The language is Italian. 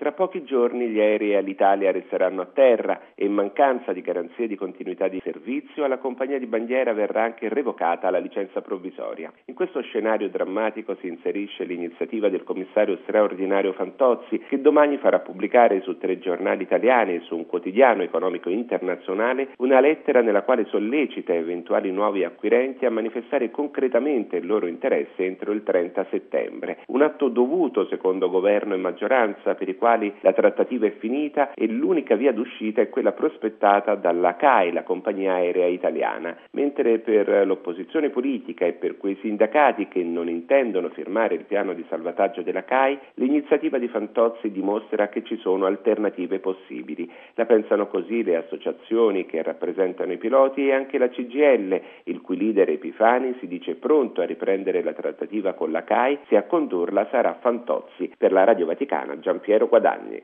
Tra pochi giorni gli aerei Alitalia resteranno a terra e in mancanza di garanzie di continuità di servizio alla compagnia di bandiera verrà anche revocata la licenza provvisoria. In questo scenario drammatico si inserisce l'iniziativa del commissario straordinario Fantozzi, che domani farà pubblicare su 3 giornali italiani e su un quotidiano economico internazionale una lettera nella quale sollecita eventuali nuovi acquirenti a manifestare concretamente il loro interesse entro il 30 settembre. Un atto dovuto secondo governo e maggioranza, per i quali la trattativa è finita e l'unica via d'uscita è quella prospettata dalla CAI, la compagnia aerea italiana, mentre per l'opposizione politica e per quei sindacati che non intendono firmare il piano di salvataggio della CAI, l'iniziativa di Fantozzi dimostra che ci sono alternative possibili. La pensano così le associazioni che rappresentano i piloti e anche la CGIL, il cui leader Epifani si dice pronto a riprendere la trattativa con la CAI se a condurla sarà Fantozzi. Per la Radio Vaticana, Giampiero Guadagni.